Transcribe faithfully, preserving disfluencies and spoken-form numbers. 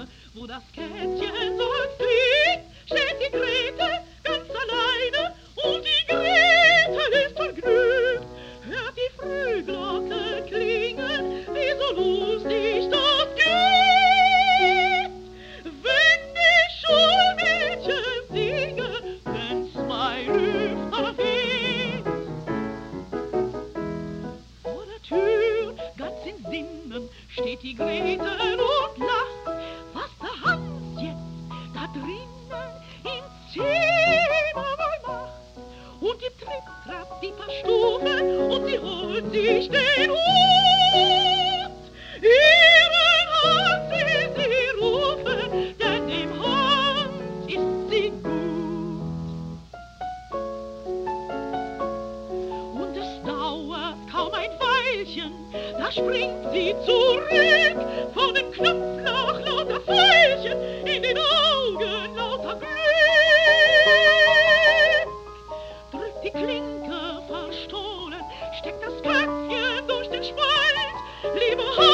Stube, wo das Kätzchen sonst liegt, steht die Grete ganz alleine und die Gretel ist vergnügt. Hört die Frühglocke klingen, wie so lustig das geht. Wenn die Schulmädchen singen, wenn's zwei Lüfter weht. Vor der Tür, ganz in Sinnen, steht die Gretel und lacht. Was der Hans jetzt da drinnen im Zimmer wohl macht. Und die Tripp, Trapp, die paar Stufen und sie holt sich den Hut. Ihren Hans will sie rufen, denn dem Hans ist sie gut. Und es dauert kaum ein Weilchen, da springt sie zurück, vor dem Knopfloch lauter Veilchen, in den Augen lauter Glück. Drückt die Klinke verstohlen, steckt das Köpfchen durch den Spalt, liebe Hans,